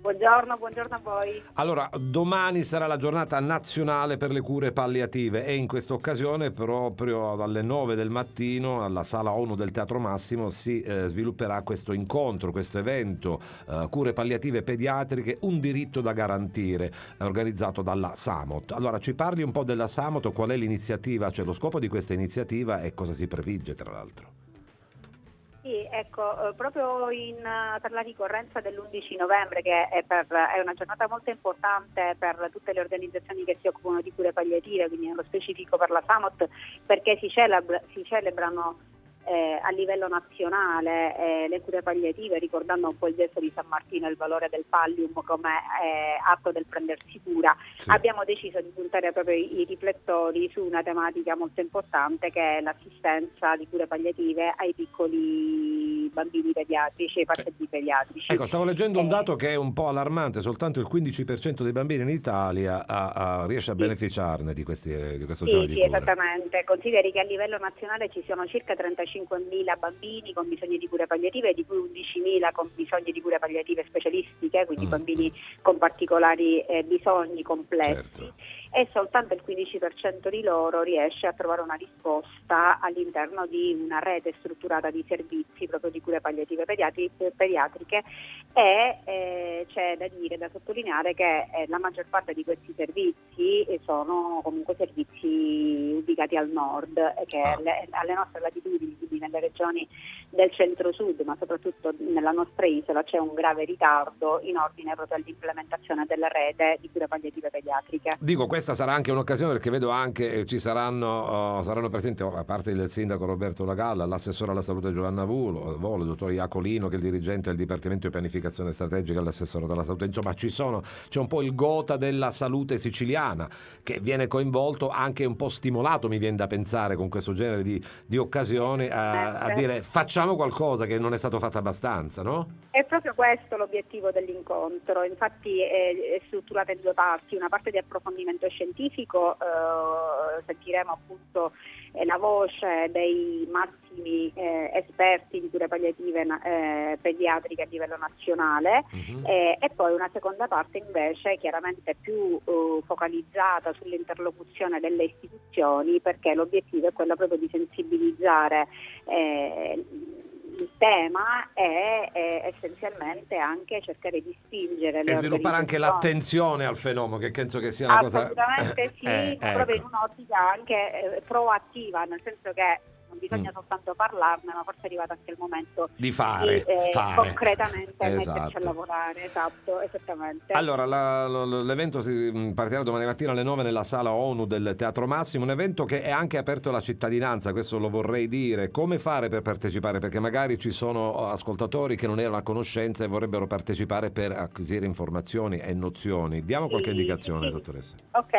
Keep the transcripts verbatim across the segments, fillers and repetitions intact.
Buongiorno, buongiorno a voi. Allora, domani sarà la giornata nazionale per le cure palliative e in questa occasione proprio dalle nove del mattino alla Sala ONU del Teatro Massimo si eh, svilupperà questo incontro, questo evento, eh, cure palliative pediatriche, un diritto da garantire, organizzato dalla SAMOT. Allora, ci parli un po' della SAMOT, qual è l'iniziativa, cioè lo scopo di questa iniziativa e cosa si prefigge tra l'altro? Sì, ecco, proprio in, per la ricorrenza dell'undici novembre, che è, per, è una giornata molto importante per tutte le organizzazioni che si occupano di cure palliative, quindi nello specifico per la SAMOT, perché si, celebra, si celebrano eh, a livello nazionale eh, le cure palliative, ricordando un po' il gesto di San Martino e il valore del pallium come eh, atto del prendersi cura. Sì. Abbiamo deciso di puntare proprio i, i riflettori su una tematica molto importante, che è l'assistenza di cure palliative ai piccoli bambini pediatrici, ai pazienti pediatrici. Ecco, stavo leggendo un dato che è un po' allarmante: soltanto il quindici per cento dei bambini in Italia a, a, riesce a sì. beneficiarne di, questi, di questo sì, genere sì, di cure. Esattamente. Consideri che a livello nazionale ci sono circa trentacinquemila bambini con bisogni di cure palliative, di cui undicimila con bisogni di cure palliative specialistiche, quindi mm. bambini con particolari eh, bisogni complessi. Certo. E soltanto il quindici per cento di loro riesce a trovare una risposta all'interno di una rete strutturata di servizi proprio di cure palliative pediatri- pediatriche e eh, c'è da dire, da sottolineare che eh, la maggior parte di questi servizi sono comunque servizi ubicati al nord, eh, che ah. alle, alle nostre latitudini, quindi nelle regioni del centro-sud, ma soprattutto nella nostra isola, c'è un grave ritardo in ordine proprio all'implementazione della rete di cure palliative pediatriche. Dico, questa sarà anche un'occasione perché vedo anche eh, ci saranno uh, saranno presenti, oh, a parte il sindaco Roberto Lagalla, l'assessore alla salute Giovanna Volo, Volo il dottor Iacolino, che è il dirigente del Dipartimento di Pianificazione Strategica, l'assessore della salute, insomma ci sono, c'è un po' il gota della salute siciliana che viene coinvolto, anche un po' stimolato, mi viene da pensare, con questo genere di, di occasioni a, a dire facciamo qualcosa che non è stato fatto abbastanza, no? È proprio questo l'obiettivo dell'incontro, infatti è, è strutturata in due parti, una parte di approfondimento scientifico, eh, sentiremo appunto eh, la voce dei massimi eh, esperti di cure palliative eh, pediatriche a livello nazionale uh-huh. eh, e poi una seconda parte invece chiaramente più eh, focalizzata sull'interlocuzione delle istituzioni, perché l'obiettivo è quello proprio di sensibilizzare eh, il tema è, è essenzialmente anche cercare di spingere le e sviluppare anche l'attenzione al fenomeno, che penso che sia una cosa assolutamente sì, eh, proprio ecco. in un'ottica anche eh, proattiva, nel senso che non bisogna mm. soltanto parlarne, ma forse è arrivato anche il momento di fare, di, eh, fare. concretamente esatto. metterci a lavorare. Esatto, esattamente. Allora, la, la, l'evento si partirà domani mattina alle nove nella Sala ONU del Teatro Massimo, un evento che è anche aperto alla cittadinanza, questo lo vorrei dire. Come fare per partecipare? Perché magari ci sono ascoltatori che non erano a conoscenza e vorrebbero partecipare per acquisire informazioni e nozioni. Diamo qualche sì, indicazione, sì. dottoressa. Ok,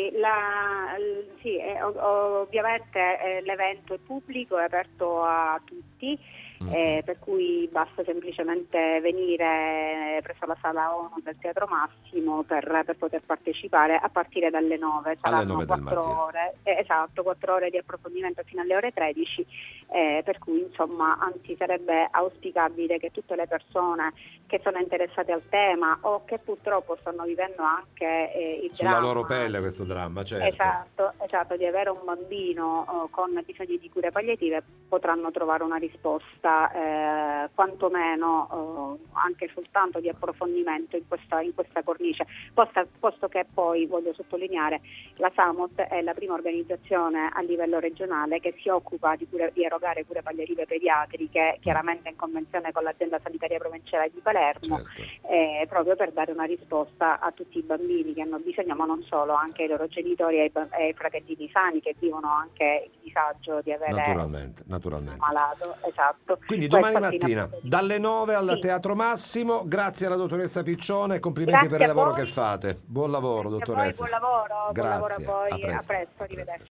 la, l, sì, eh, ovviamente eh, l'evento è pubblico, è aperto a tutti, eh, per cui basta semplicemente venire presso la Sala ONU del Teatro Massimo per, per poter partecipare a partire dalle nove. Saranno quattro ore, eh, esatto, quattro ore di approfondimento fino alle ore tredici, eh, per cui insomma anzi sarebbe auspicabile che tutte le persone che sono interessate al tema o che purtroppo stanno vivendo anche eh, il sulla dramma, loro pelle questo dramma, certo. Esatto, esatto, di avere un bambino oh, con bisogni di cure palliative, potranno trovare una risposta eh, quantomeno eh, anche soltanto di approfondimento in questa, in questa cornice, posto, posto che poi voglio sottolineare la SAMOT è la prima organizzazione a livello regionale che si occupa di, cure, di erogare cure palliative pediatriche, chiaramente in convenzione con l'azienda sanitaria provinciale di Palermo, certo. eh, proprio per dare una risposta a tutti i bambini che hanno bisogno, ma non solo, anche ai loro genitori e ai, ai fratellini sani che vivono anche il disagio di avere naturalmente, naturalmente. un malato. Esatto. Quindi domani mattina dalle nove al sì. Teatro Massimo. Grazie alla dottoressa Piccione, complimenti Grazie per il lavoro voi. che fate. Buon lavoro, Grazie dottoressa. A voi, buon lavoro, Grazie. buon lavoro a voi, a presto, a presto, a presto. arrivederci.